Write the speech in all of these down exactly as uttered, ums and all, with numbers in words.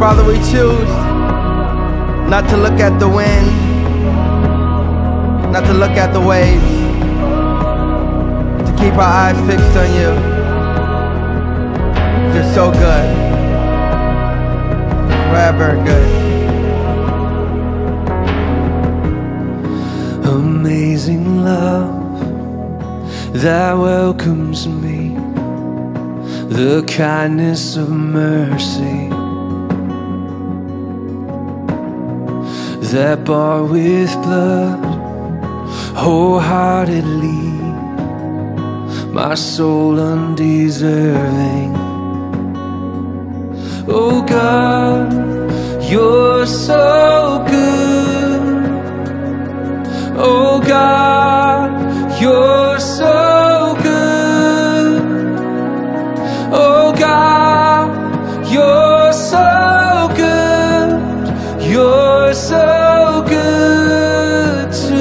Father, we choose not to look at the wind, not to look at the waves, to keep our eyes fixed on you. You're so good, forever good. Amazing love that welcomes me, the kindness of mercy that bought with blood wholeheartedly my soul undeserving. Oh God, you're so good. Oh God, you're so good. Oh God, you're so good. You're so good to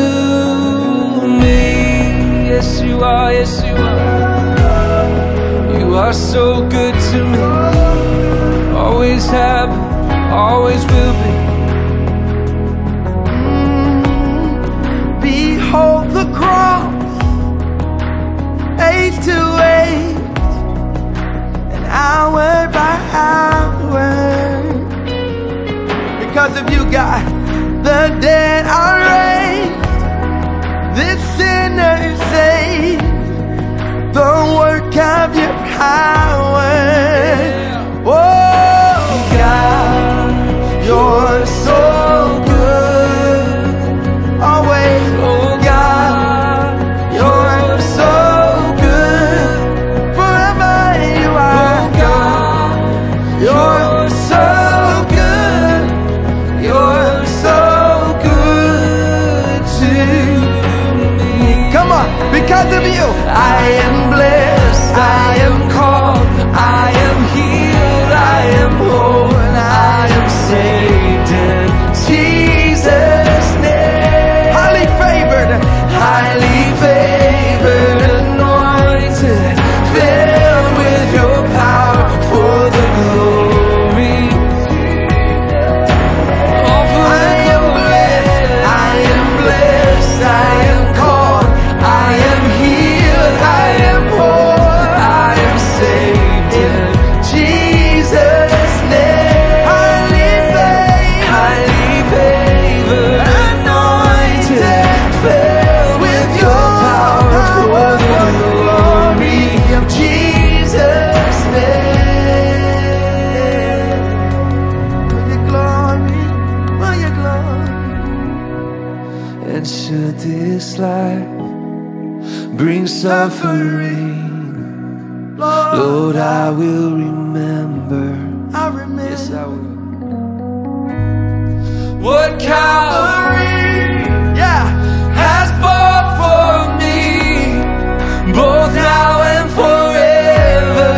me. Yes, you are. Yes, you are. You are so good to me. Always have, always will be. Behold the cross, age to age, and hour by hour. Because of you, God, the dead are raised, this sinner is saved, the work of your power. Oh God, you're so good, always. Oh God, you're so good, forever you are. Oh God, you're so good, you're so good to me. Come on, because of you, I am blessed, I am called, I am healed, I am whole, and I am saved in Jesus' name. Highly favored, highly favored, anointed, filled with your power for the glory. Oh, for I am blessed, I am blessed, I am called, I am healed, I am whole, I am saved in Jesus' name. Highly favored, highly favored, anointed, filled with your power for the glory of Jesus' name. For your glory, for your glory. And should this life bring suffering, Lord, I will remember. I remember. Yes, I will. What Calvary, Yeah. has bought for me, both now and forever.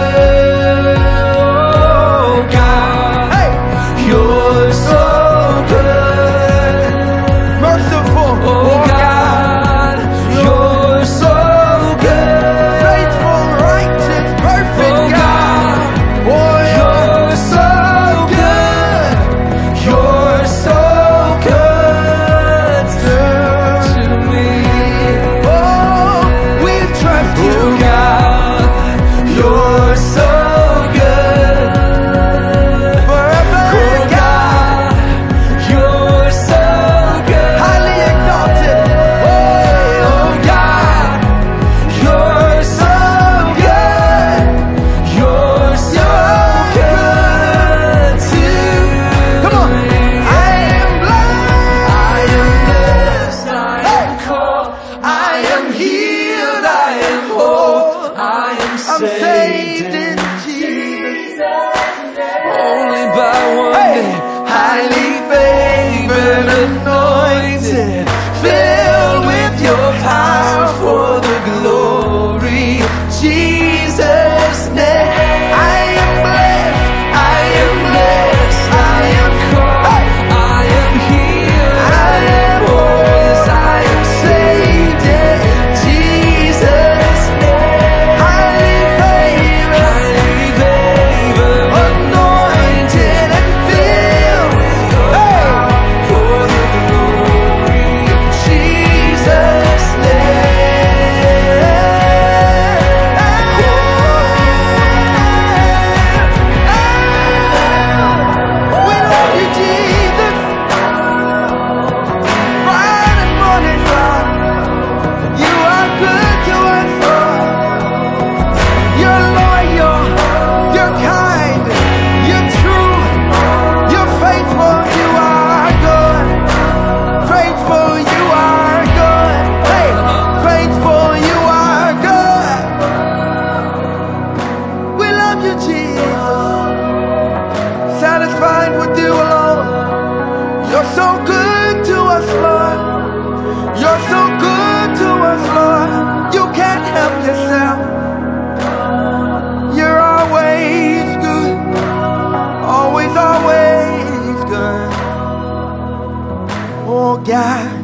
Oh God, Hey, you're so good. merciful. Oh God, you're so good. Faithful, righteous, perfect Oh God. God, Boy, you're so good. You're so good. God.